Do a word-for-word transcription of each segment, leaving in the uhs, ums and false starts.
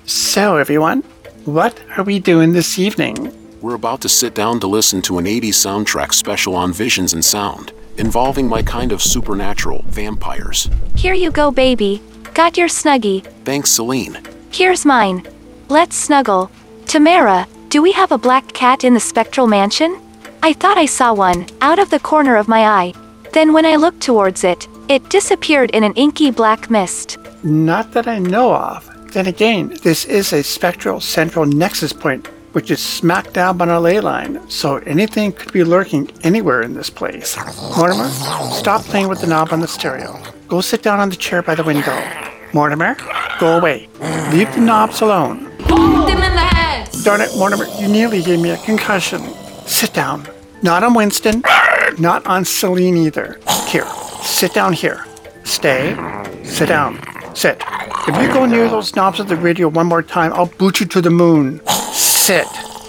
So, everyone, what are we doing this evening? We're about to sit down to listen to an eighties soundtrack special on visions and sound, involving my kind of supernatural vampires. Here you go, baby. Got your Snuggie. Thanks, Celine. Here's mine. Let's snuggle. Tamara, do we have a black cat in the spectral mansion? I thought I saw one, out of the corner of my eye. Then when I looked towards it, it disappeared in an inky black mist. Not that I know of. Then again, this is a spectral central nexus point, which is smack dab on our ley line, so anything could be lurking anywhere in this place. Mortimer, stop playing with the knob on the stereo. Go sit down on the chair by the window. Mortimer, go away. Leave the knobs alone. Bonk them in the head! Darn it, Mortimer, you nearly gave me a concussion. Sit down. Not on Winston, not on Celine either. Here, sit down here. Stay. Sit down. Sit. If you go near those knobs of the radio one more time, I'll boot you to the moon. Sit.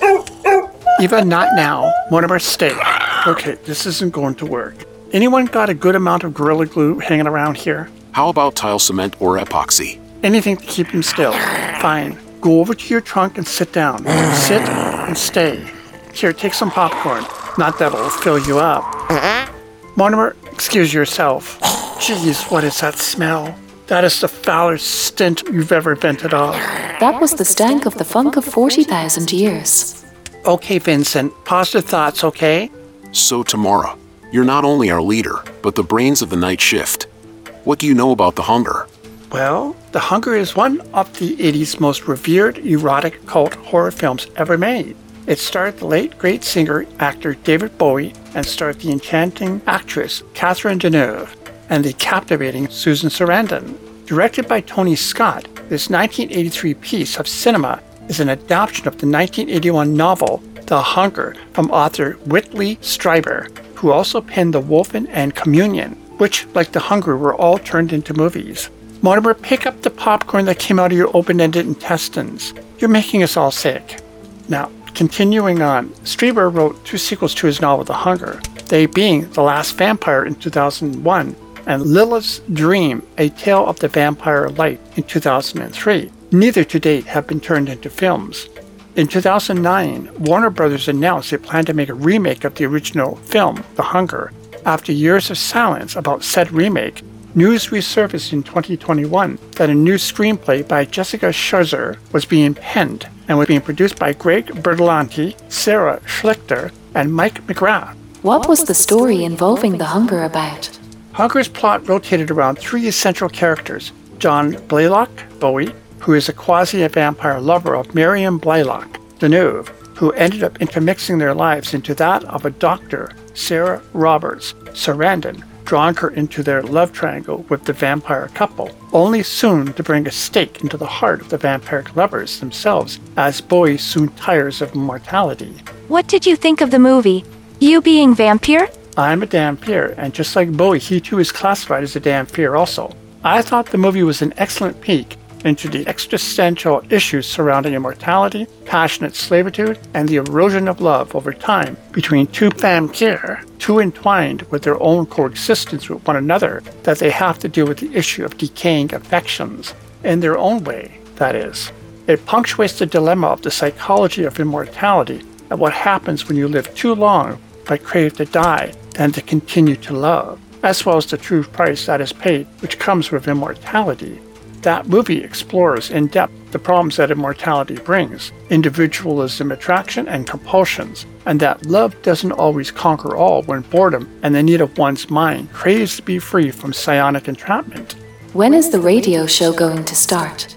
Eva, not now. Mortimer, stay. Okay, this isn't going to work. Anyone got a good amount of Gorilla Glue hanging around here? How about tile cement or epoxy? Anything to keep him still. Fine. Go over to your trunk and sit down. Sit and stay. Here, take some popcorn. Not that it'll fill you up. Mortimer, excuse yourself. Jeez, what is that smell? That is the foulest stint you've ever vented off. That was the stank of the funk of forty thousand years. Okay, Vincent. Positive thoughts, okay? So, Tamara, you're not only our leader, but the brains of the night shift. What do you know about The Hunger? Well, The Hunger is one of the eighties most revered erotic cult horror films ever made. It starred the late great singer, actor David Bowie, and starred the enchanting actress Catherine Deneuve and the captivating Susan Sarandon. Directed by Tony Scott, this nineteen eighty-three piece of cinema is an adaptation of the nineteen eighty-one novel The Hunger from author Whitley Strieber, who also penned The Wolfen and Communion, which, like The Hunger, were all turned into movies. Mortimer, pick up the popcorn that came out of your open-ended intestines. You're making us all sick. Now, continuing on, Strieber wrote two sequels to his novel The Hunger, they being The Last Vampire in two thousand one and Lilith's Dream, A Tale of the Vampire Light in two thousand three. Neither to date have been turned into films. In two thousand nine, Warner Brothers announced they planned to make a remake of the original film, The Hunger. After years of silence about said remake, news resurfaced in twenty twenty-one that a new screenplay by Jessica Scherzer was being penned and was being produced by Greg Berlanti, Sarah Schlichter, and Mike McGrath. What was the story involving The Hunger about? Hunger's plot rotated around three essential characters: John Blaylock, Bowie, who is a quasi-vampire lover of Miriam Blaylock, Deneuve, who ended up intermixing their lives into that of a doctor, Sarah Roberts, Sarandon, drawing her into their love triangle with the vampire couple, only soon to bring a stake into the heart of the vampiric lovers themselves, as Bowie soon tires of immortality. What did you think of the movie? You being vampire? I'm a Dhampir, and just like Bowie, he too is classified as a Dhampir also. I thought the movie was an excellent peek into the existential issues surrounding immortality, passionate servitude, and the erosion of love over time between two vampires, too entwined with their own coexistence with one another that they have to deal with the issue of decaying affections, in their own way, that is. It punctuates the dilemma of the psychology of immortality and what happens when you live too long but crave to die than to continue to love, as well as the true price that is paid, which comes with immortality. That movie explores in depth the problems that immortality brings, individualism, attraction, and compulsions, and that love doesn't always conquer all when boredom and the need of one's mind craves to be free from psionic entrapment. When is the radio show going to start?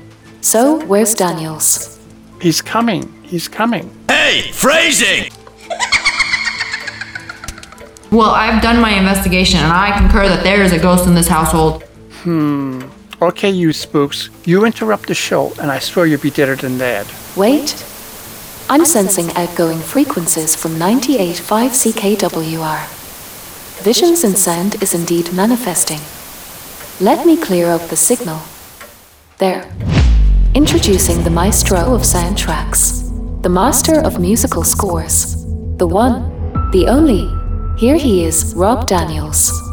So, where's Daniels? He's coming. He's coming. Hey, phrasing! Well, I've done my investigation and I concur that there is a ghost in this household. Hmm. Okay, you spooks. You interrupt the show and I swear you'll be deader than that. Wait. I'm sensing outgoing frequencies from ninety-eight point five C K W R. Visions and sound is indeed manifesting. Let me clear up the signal. There. Introducing the maestro of soundtracks, the master of musical scores, the one, the only. Here he is, Rob Daniels.